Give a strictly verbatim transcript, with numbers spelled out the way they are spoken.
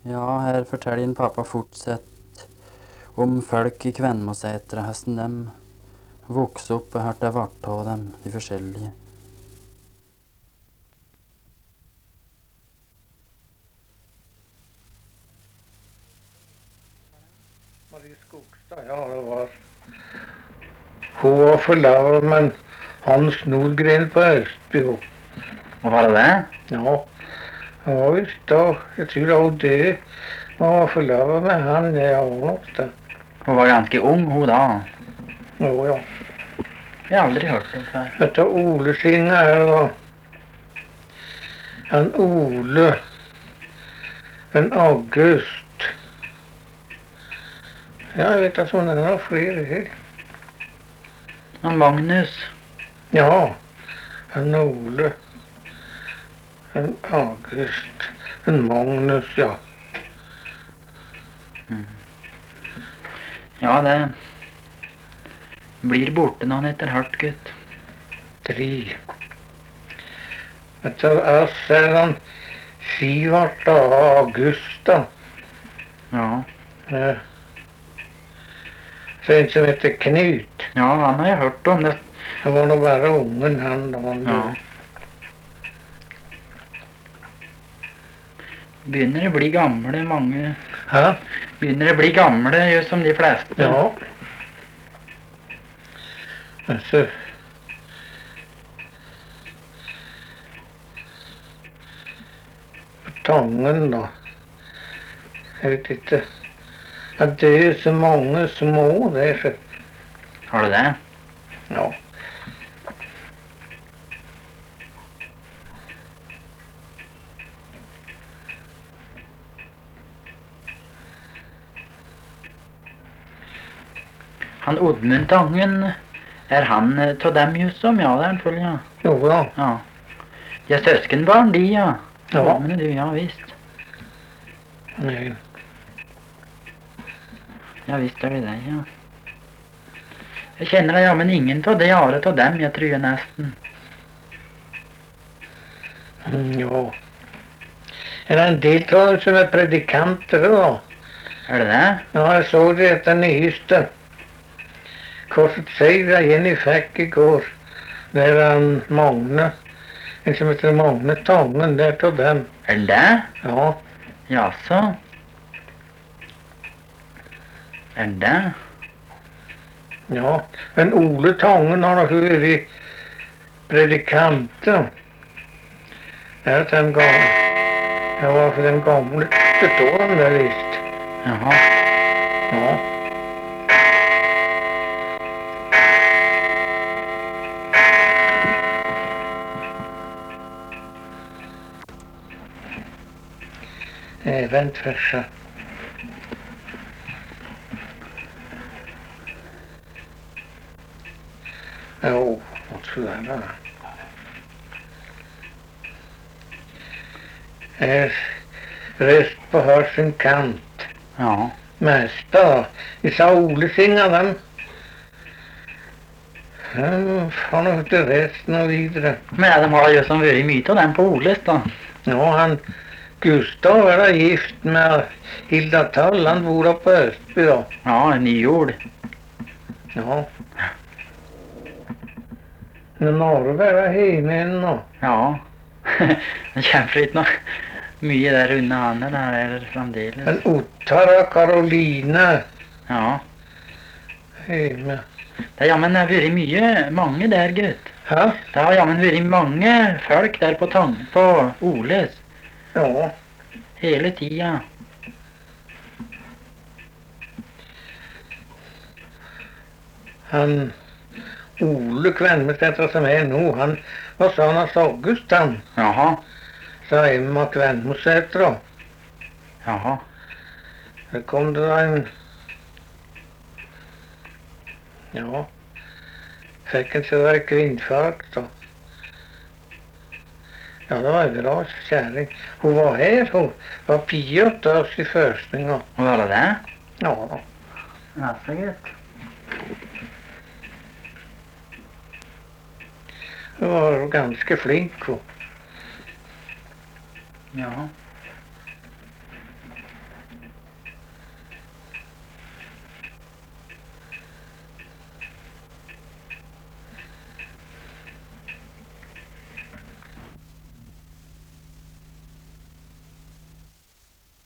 Ja, her forteller en pappa fortsatt om folk i Kvennmosetra, hvordan dem vokste opp og hørte vart av dem, de forskjellige. Marie Skogstad, ja, det var hun var forlovet med Hans Nordgren på Østby. Hva var det det? Ja, det var visst da, jeg tror da hun døde. Hun var forlovet med han, det var nok det. Hun var ganske ung, hun da. Jo, ja. Jeg har aldri hørt om før. Dette Ole Singa her da. Han Ole, en August. Ja, jeg vet at hun er noen flere her. Han Magnus. Ja, en Ole, en August, en Magnus, ja. Mm. Ja, det blir borte noen etter hvert, gutt. Tre. Vet du, oss er han Sivart og Augusta. Ja. Eh, Så en som heter Knut. Ja, han har jeg hørt om det. Han var nå bare ungen, han da han Ja. døde. Begynner å bli gamle, mange. Hæ? Begynner å bli gamle, jo som de fleste. Ja. Altså, Tangen da. Jeg vet ikke. At det er så mange små der, så Har du det? ja. Han Oddmund Tangen, er han eh, av dem just som? Ja, det er han full, ja. Jo da. Ja. De er søskenbarn, de, ja. Ja. Men du, ja visst. Nei. Ja visst er det det, ja. Jeg kjenner da jammen ingen av de are av dem, jeg tror nesten. Mm, jo. Er det en del av dem som er predikanter da? Er det det? Ja, jeg så det etter nyeste. Korsets seier er Jenny fikk i går. Det er han Magne. En som heter Magne Tangen, det er av dem. Er det det? Ja. Jaså? Er det det? Ja. Men Ole Tangen har nok vært predikant. Da. Det er den gamle. Det var for den gamle bestående der visst. Jaha. Ja. Eh, vent først, så. Jo, hva tror jeg da? Er rest på hver sin kant. Ja. Mest da. Vi sa Olesinga dem. De har nok ikke reist noe videre. Men ja, de har jo som vært mye av dem på Oles, da. Ja, han Gustav er da gift med Hilda Tall. Han bor da på Østby da. Ja, nyjord. Ja. Men Norge er da hjemme ennå. Ja. Det kommer ikke noe mye der unna han der er fremdeles. Men Ottar og Karoline Ja. hjemme. Det har jammen vært mye, mange der, gutt. Hæ? Det har jammen vært mange folk der på Tang, på Oles, Ja. hele tida. Han Ole Kvenmestetter som er nå, han var sønn av August, han. Jaha. Sa Emma Kvenmestetter. Jaha. Så kom det da en Ja. Fikk en sånn kvinnfolk, da. Ja, det var en bra kjæring. Hun var her, hun var pia til oss i førstinga. Var det det? Ja da. Ja, så gutt. Hun var ganske flink, hun. Ja.